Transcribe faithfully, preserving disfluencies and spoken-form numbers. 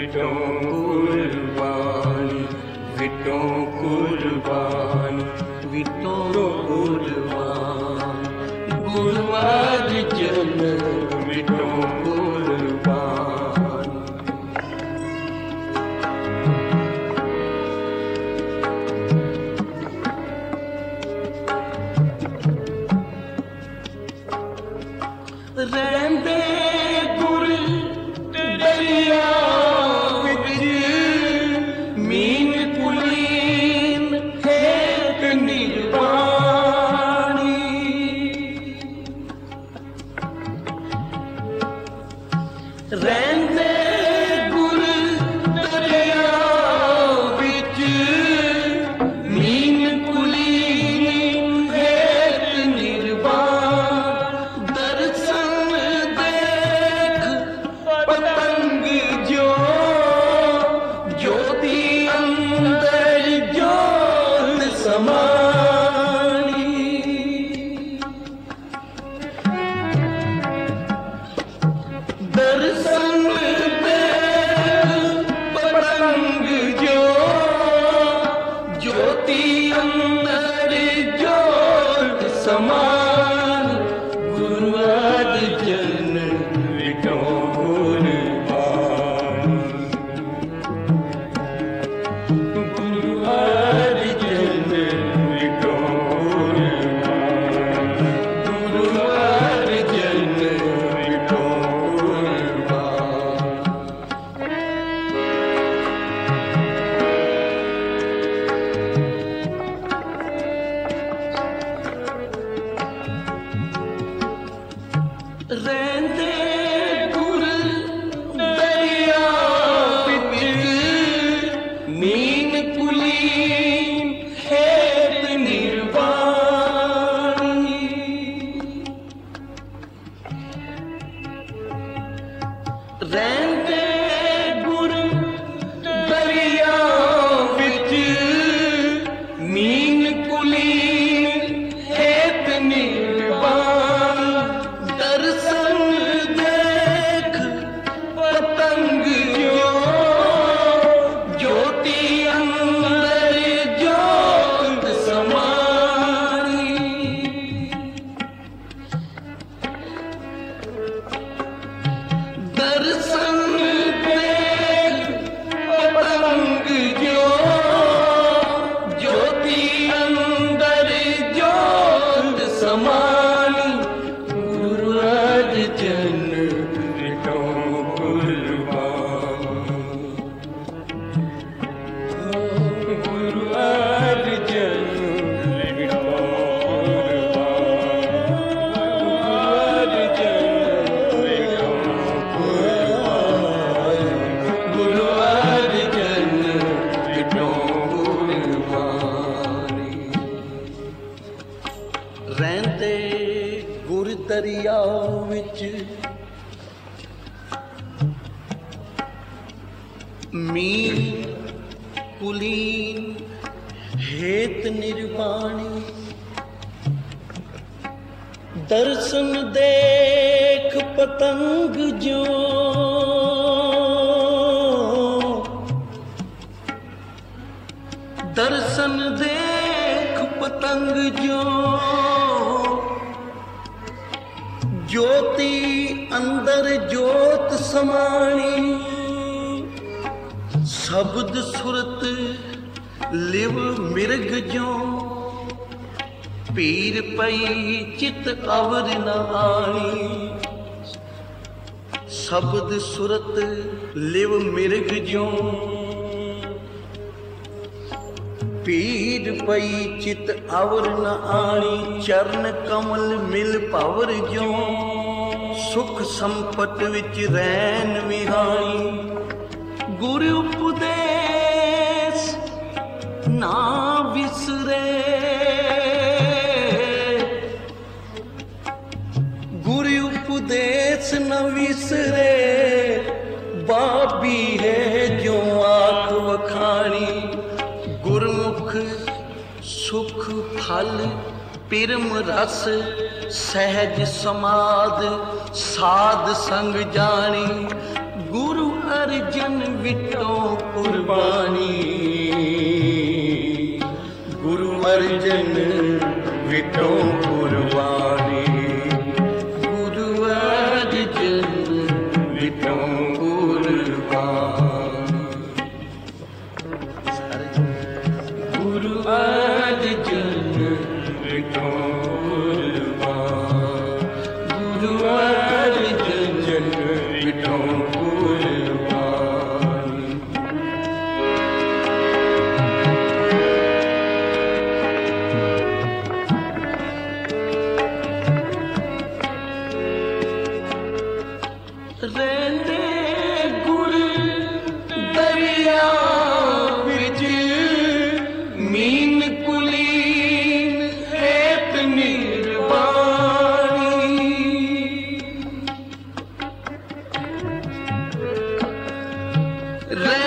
विटों कुर्बानी, विटों कुर्बानी, विटों कुर्बानी, गुरुवार जन विटों कुर्बानी। रहंदे गुर दरिया विच मीन कुलीन हेत निर्वाणी, रहंदे गुर दरिया विच मीन कुलीन हेत निर्वाण। दर्शन देख पतंग जो ज्योति अंदर ज्योत समानी, दर्शन देख पतंग जो ज्योति अंदर ज्योत समान। गुरुवार जन विटों कुर्बानी, गुरुवार जन विटों कुर्बानी, गुरुवार जन विटों रहंदे गुर दरिया विच मीन कुलीन हेत निर्वाणी, रहंदे गुर दरिया विच मीन कुलीन हेत निर्वाण। दर्शन देख पतंग जो ज्योति अंदर ज्योत समानी, दर्शन देख पतंग जो ज्योति अंदर ज्योत समानी। गुरुवार जन विटों कुर्बानी, गुरुवार जन विटों कुर्बानी, गुरुवार जन विटों कुर्बानी। रहंदे गुर दरिया विच मीन कुलीन हेत निर्वाणी। दर्शन देख पतंग जो दर्शन देख पतंग जो ज्योति अंदर ज्योत समानी। शब्द सुरत लिव मिर्ग जो पीर पई चित अवर न आनी। शब्द सुरत लिव मिर्ग जो पीर पई चित अवर न आनी। चरण कमल मिल पावर जो सुख संपत विच रैन विहानी। गुरु उपदेश ना विसरे, गुरु उपदेश न विसरे। बाबी है जो आँख वखानी। गुरमुख सुख फल पिरम रस सहज समाद साध संग जानी। गुरु अर्जन विटो कुर्बानी, गुरु अर्जन विटो कुर्बानी, गुरु अर्जन विटो कुर्बानी, गुरु अर्जन विटो कुर्बानी, गुरु अर्जन विटो कुर्बानी। रहंदे गुर दरिया विच मीन कुलीन हेत निर्वाणी, रहंदे